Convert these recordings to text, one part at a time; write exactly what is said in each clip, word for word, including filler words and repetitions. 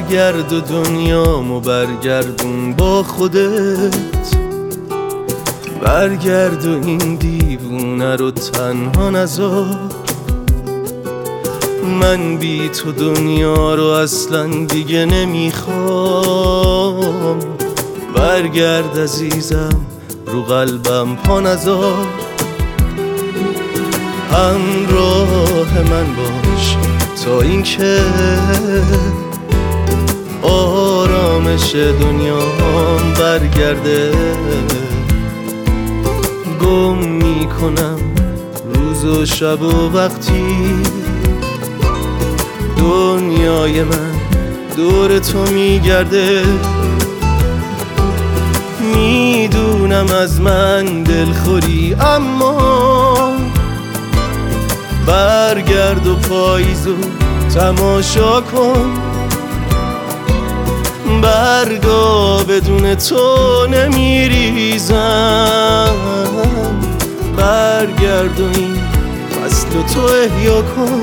برگرد و دنیامو برگردون با خودت، برگرد و این دیوونه رو تنها نذار. من بی تو دنیا رو اصلا دیگه نمیخوام. برگرد عزیزم رو قلبم پا نذار. همراه من باش تا اینکه آرامش دنیام برگرده. گم میکنم روز و شب و وقتی دنیای من دور تو میگرده. میدونم از من دلخوری اما برگرد و پاییزو تماشا کن. برگا بدون تو نمیریزم. برگرد و این فصل تو احیا کن.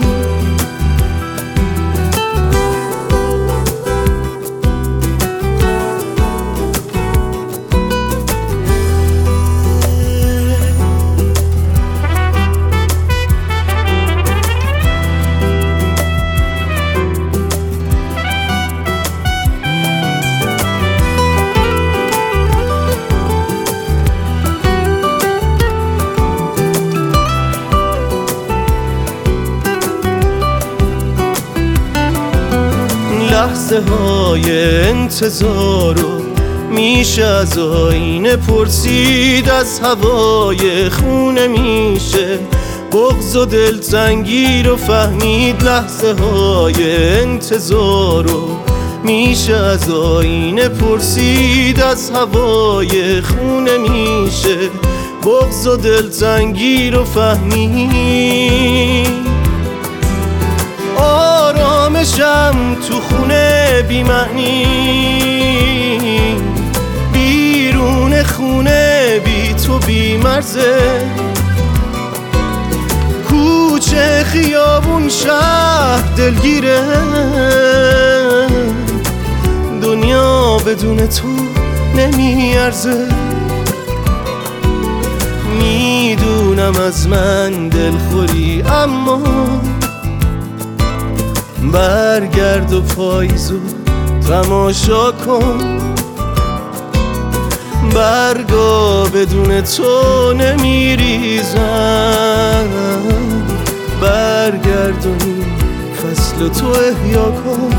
لحظه های انتظارو میشه از آینه پرسید، از هوای خونه میشه بغض و دلتنگی رو فهمید. لحظه های انتظارو میشه از آینه پرسید، از هوای خونه میشه بغض و دلتنگی رو فهمید. آرامشم تو خونه بی معنی، بیرون خونه بی تو بی مرزه. کوچه خیابون شهر دلگیره، دنیا بدون تو نمیارزه. میدونم از من دلخوری اما برگرد و پاییزو تماشا کن. برگا بدون تو نمیریزم. برگرد و این فصل تو احیا کن.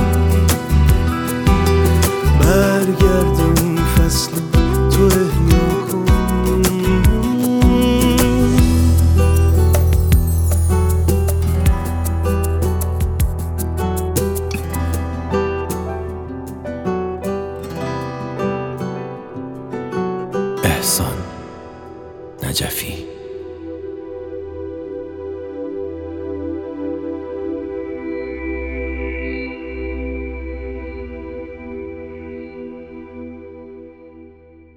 برگرد و این فصل تو احیا کن. احسان نجفی.